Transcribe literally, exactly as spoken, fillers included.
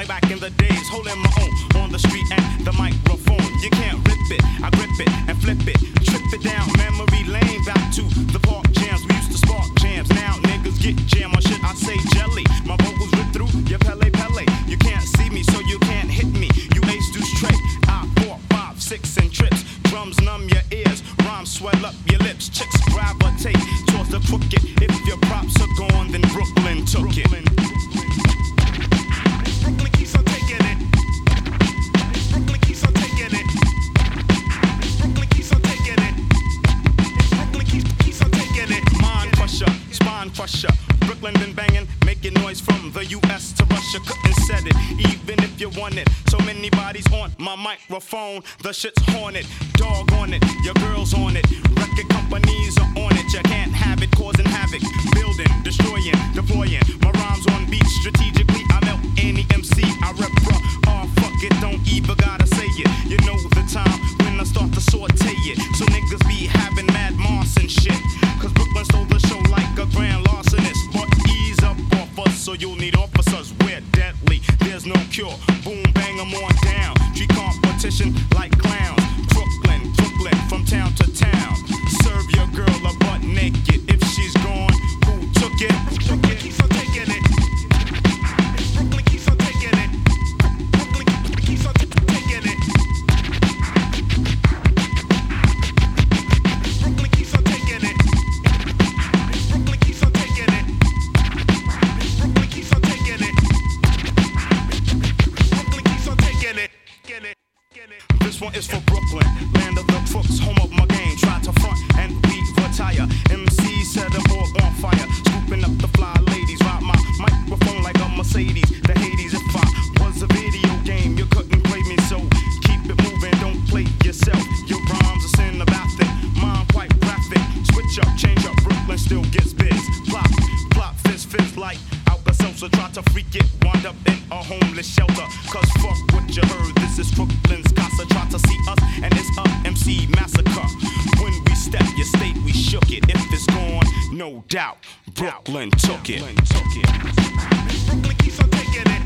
back in the days, holding my own on the street and the microphone. You can't rip it, I grip it and flip it, trip it down memory lane, back to the park jams. We used to spark jams. Now niggas get jam on shit. I say jelly. My vocals rip through your Pele Pele. You can't see me, so you can't hit me. You ace deuce tray. I four, five, six and trips. Drums numb your ears, rhymes swell up your lips. Chicks gravitate towards the crooked. If your props are gone, then Brooklyn took it. Brooklyn keeps on taking it. Brooklyn keeps on taking it. Brooklyn keeps on taking it. Brooklyn keeps, keeps on taking it. Mind crusher, spine crusher. Brooklyn been banging, making noise from the U S to Russia. Couldn't set it, even if you want it. So many bodies on my microphone. The shit's haunted, dog on it, your girl's on it. Record companies are on it. You can't have it, causing havoc. Building, destroying, deploying. My rhymes on beat strategically. I melt any M C. I rep bruh. Oh fuck it, don't even gotta say it. You know the time when I start to saute it. So niggas be having mad moss and shit. Cause Brooklyn stole the show like a grand larcenist. But ease up off us, so you'll need officers. We're deadly, there's no cure. Boom, bang 'em on down. Treat competition like clowns. Brooklyn, Brooklyn, from town to town. Serve your girl a butt naked. If she's gone, who took it? Brooklyn keeps on taking it. Brooklyn keeps on taking it. Brooklyn keeps on taking it. Brooklyn keeps on taking it. Brooklyn keeps on taking it. Brooklyn keeps on taking it. Brooklyn keeps on taking it. Get it. This one is for Brooklyn, land of the crooks, home of my game. Try to front and we retire. M C set them all on fire, scooping up the fly ladies. Ride my microphone like a Mercedes. The Hades, if I was a video game, you couldn't play me. So keep it moving, don't play yourself. Your rhymes are cinematic, mine quite graphic. Switch up, change up, Brooklyn still gets biz. Plop, plop, fizz, fizz like Alka-Seltzer. Try to freak it, wind up in a homeless shelter. Cause fuck what you heard, this is Brooklyn's casa. Try to see us and it's a M C massacre. When we step your state, we shook it. If it's gone, no doubt, Brooklyn took it. Brooklyn keeps on taking it.